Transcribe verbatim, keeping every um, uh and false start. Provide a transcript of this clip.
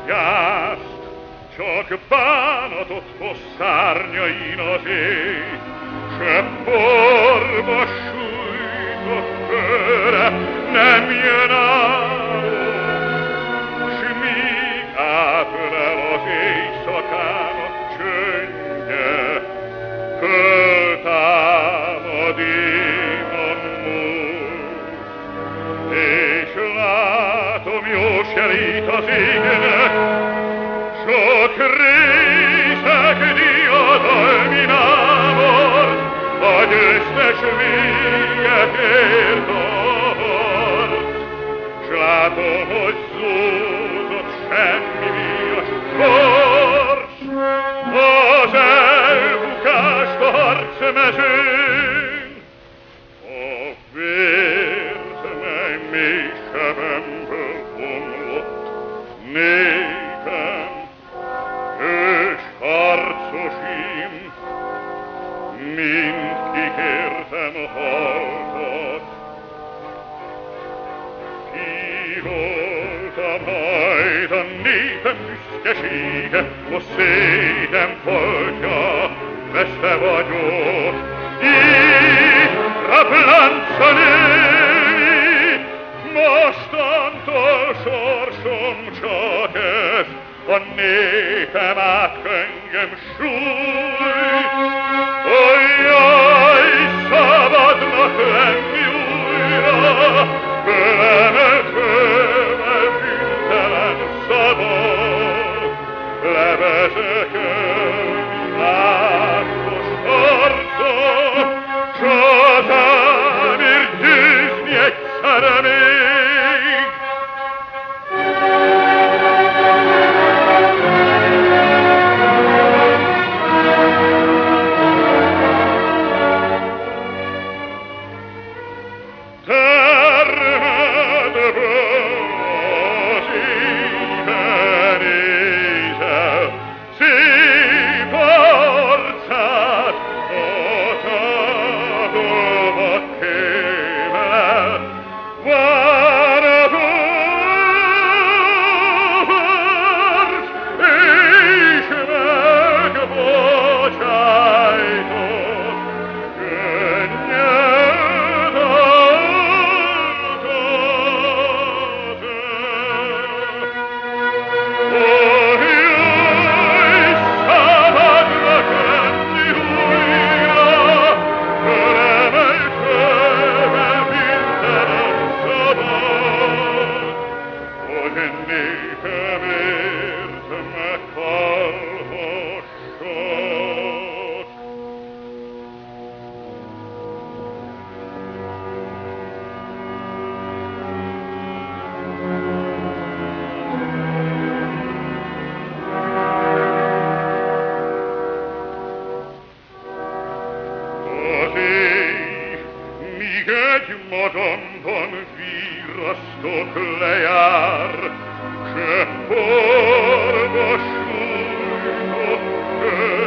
gyászt, csak bánatot hoz szárnyain az éj, se porba sújtott köre nem jön álló, s míg átölel az éjszakának csöndje, föltámad éman múlt, és látom jósjelét az égnek, sok részek diadalminámor, a győztes véget ért a harc, s látom, hogy zúzott semmi vias kors, az elbukást a harcmezőn, a vért, mely mély sebemből omlott nékem, ős harcosim, mind kikértem haltat. Ki voltam majd a népem büszkesége, a szégyen foltja, veszte vagyok. Itt rablánca nőni, mostantól sorsom csak ez, a népem át engem sújt. Ojjaj, szabadnak lenni újra, fölemelt fölmel bűntelen szabad, levezek el világos harcot, s hazámért győzni egyszerre még. Magamban virrasztok lejár, se porba sújtott kör.